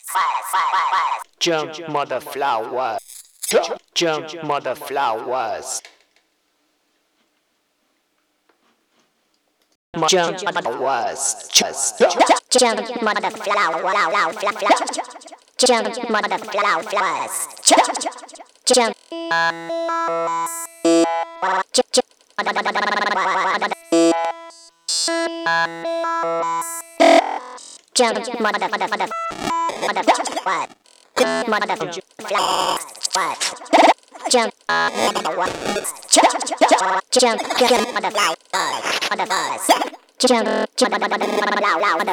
Jump mother flowers. Jump mother flowers. Jump mother was just Jump mother flower, jump mother flowers, jump jump mother flowers, jump mother flowers. Jump mother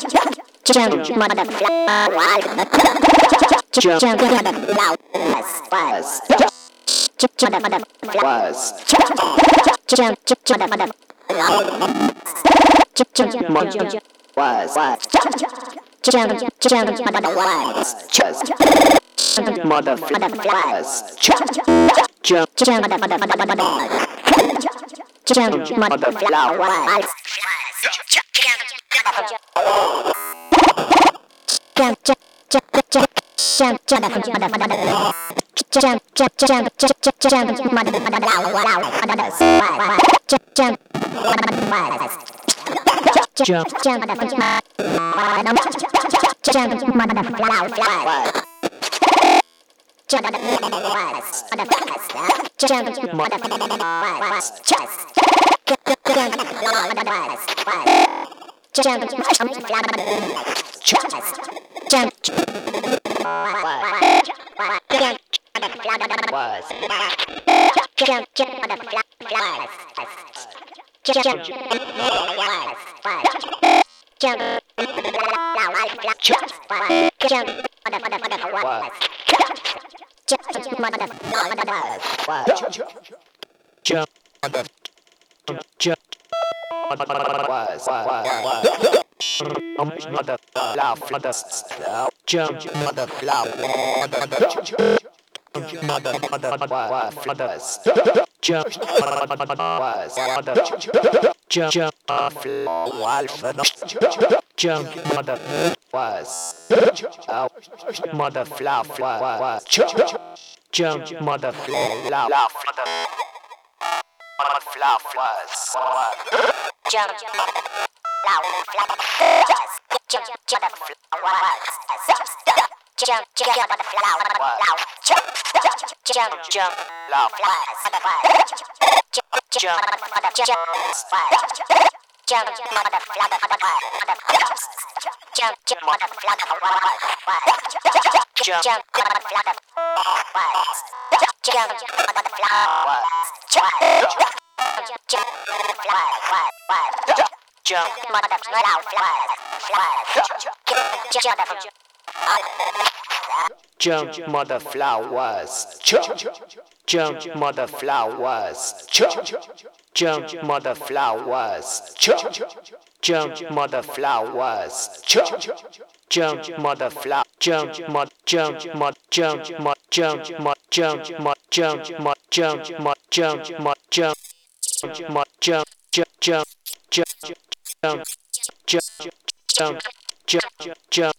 Jump mother flowers. Jump mother flowers. Jump mother flowers. Jump mother flowers. Jump mother flower. Jump mud. Jump mud. Jump mud. Jump mud. Jump mud. Jump mud. Jump mud. Jump mud. Jump mud. Jump. Jump. Jump. Jump. Jump. Jump. Jump.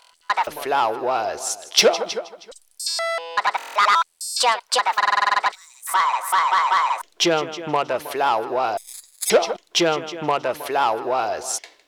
Flowers. Jump mother flowers. Jump mother flowers.